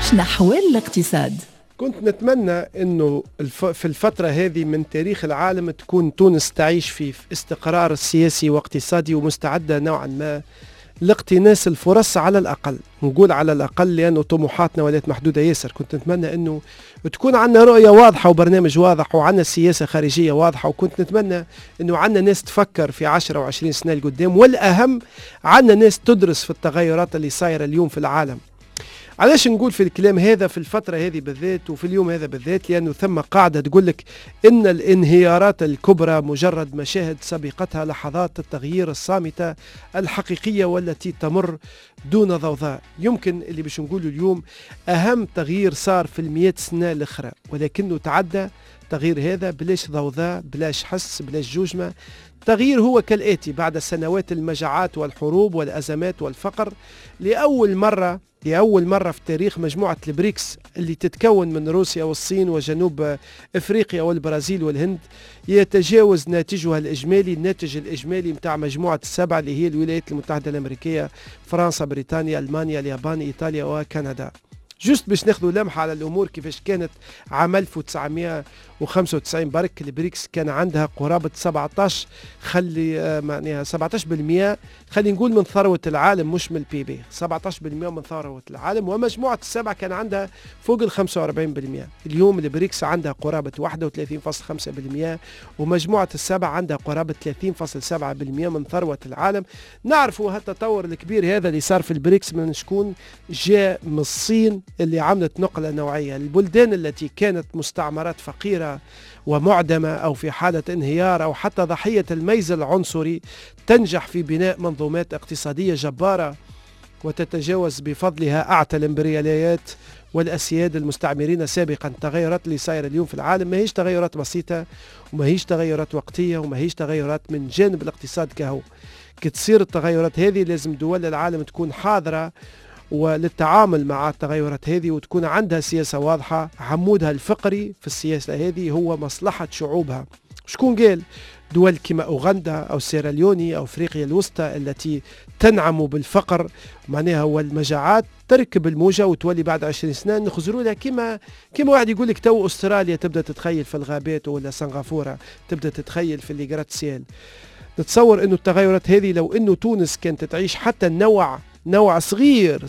نحو الاقتصاد. كنت نتمنى أنه في الفترة هذه من تاريخ العالم تكون تونس تعيش في استقرار سياسي واقتصادي ومستعدة نوعا ما لاقتناس الفرص على الأقل. نقول على الأقل لأنه طموحاتنا ولات محدودة ياسر. كنت نتمنى أنه تكون عندنا رؤية واضحة وبرنامج واضح وعندنا سياسة خارجية واضحة، وكنت نتمنى أنه عندنا ناس تفكر في 10 و20 سنة لقدام، والأهم عندنا ناس تدرس في التغيرات اللي صايرة اليوم في العالم. علاش نقول في الكلام هذا في الفترة هذه بالذات وفي اليوم هذا بالذات؟ لأنه ثم قاعدة تقولك إن الانهيارات الكبرى مجرد مشاهد سبقتها لحظات التغيير الصامتة الحقيقية والتي تمر دون ضوضاء. يمكن اللي باش نقوله اليوم أهم تغيير صار في 100 سنة الأخرى، ولكنه تعدى تغيير هذا بلاش ضوضاء بلاش حس بلاش جوجمة. تغيير هو كالآتي: بعد سنوات المجاعات والحروب والأزمات والفقر، لأول مرة في تاريخ مجموعة البريكس اللي تتكون من روسيا والصين وجنوب أفريقيا والبرازيل والهند، يتجاوز ناتجها الإجمالي الناتج الإجمالي متاع مجموعة السبع اللي هي الولايات المتحدة الأمريكية، فرنسا، بريطانيا، ألمانيا، اليابان، إيطاليا وكندا. جست باش ناخذوا لمحة على الأمور كيفاش كانت عام 1995 برك البريكس كان عندها قرابة 17% خلي نقول من ثروة العالم، مش من البي بي، 17% من ثروة العالم، ومجموعة السبع كان عندها فوق 45%. اليوم البريكس عندها قرابة 31.5%، ومجموعة السبع عندها قرابة 30.7% من ثروة العالم. نعرفوا هالتطور الكبير هذا اللي صار في البريكس من شكون جاء؟ من الصين اللي عملت نقلة نوعية. البلدان التي كانت مستعمرات فقيرة ومعدمة أو في حالة انهيار أو حتى ضحية الميز العنصري تنجح في بناء منظومات اقتصادية جبارة وتتجاوز بفضلها أعتى الإمبرياليات والأسياد المستعمرين سابقا. التغيرات اللي صايرة اليوم في العالم ما هيش تغيرات بسيطة وما هيش تغيرات وقتية وما هيش تغيرات من جانب الاقتصاد كهو. كتصير التغيرات هذه لازم دول العالم تكون حاضرة وللتعامل مع التغيرات هذه وتكون عندها سياسة واضحة. عمودها الفقري في السياسة هذه هو مصلحة شعوبها. شكون قال؟ دول كما أوغندا أو سيراليوني أو أفريقيا الوسطى التي تنعم بالفقر معناها والمجاعات تركب الموجة وتولي بعد 20 سنة نخزروا لها كما واحد يقول لك تو أستراليا تبدأ تتخيل في الغابات ولا سنغافورة تبدأ تتخيل في الليغراتسيال. نتصور أنه التغيرات هذه لو أنه تونس كانت تعيش حتى نوع صغير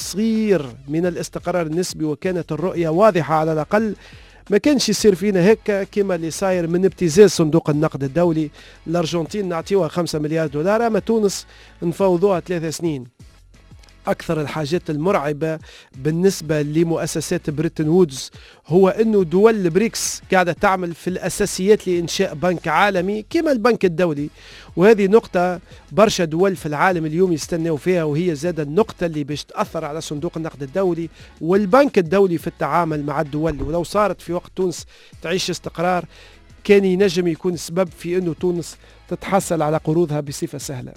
من الاستقرار النسبي وكانت الرؤية واضحة على الأقل، ما كانش يصير فينا هيك كما اللي صاير من ابتزاز صندوق النقد الدولي. الأرجنتين نعطيوها 5 مليار دولار، أما تونس نفوضوها 3 سنين. أكثر الحاجات المرعبة بالنسبة لمؤسسات بريتن وودز هو أنه دول البريكس قاعدة تعمل في الأساسيات لإنشاء بنك عالمي كما البنك الدولي، وهذه نقطة برشا دول في العالم اليوم يستنوا فيها، وهي زادة النقطة اللي باش تأثر على صندوق النقد الدولي والبنك الدولي في التعامل مع الدول. ولو صارت في وقت تونس تعيش استقرار كان ينجم يكون سبب في أنه تونس تتحصل على قروضها بصفة سهلة.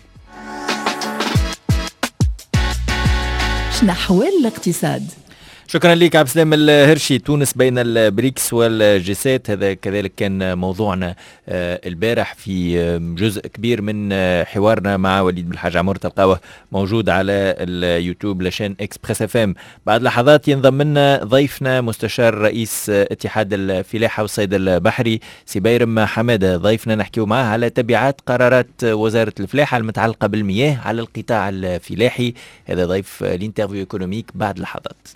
نحو الاقتصاد. شكرا لك عبد السلام الهرشي. تونس بين البريكس والجيسات، هذا كذلك كان موضوعنا البارح في جزء كبير من حوارنا مع وليد بالحاج عمر. تلقاوه موجود على اليوتيوب لشان اكسبريس اف ام. بعد لحظات ينضم لنا ضيفنا مستشار رئيس اتحاد الفلاحة والصيد البحري سبيرم حمادة. ضيفنا نحكيو معه على تبعات قرارات وزارة الفلاحة المتعلقة بالمياه على القطاع الفلاحي. هذا ضيف الانترفيو ايكونوميك بعد لحظات.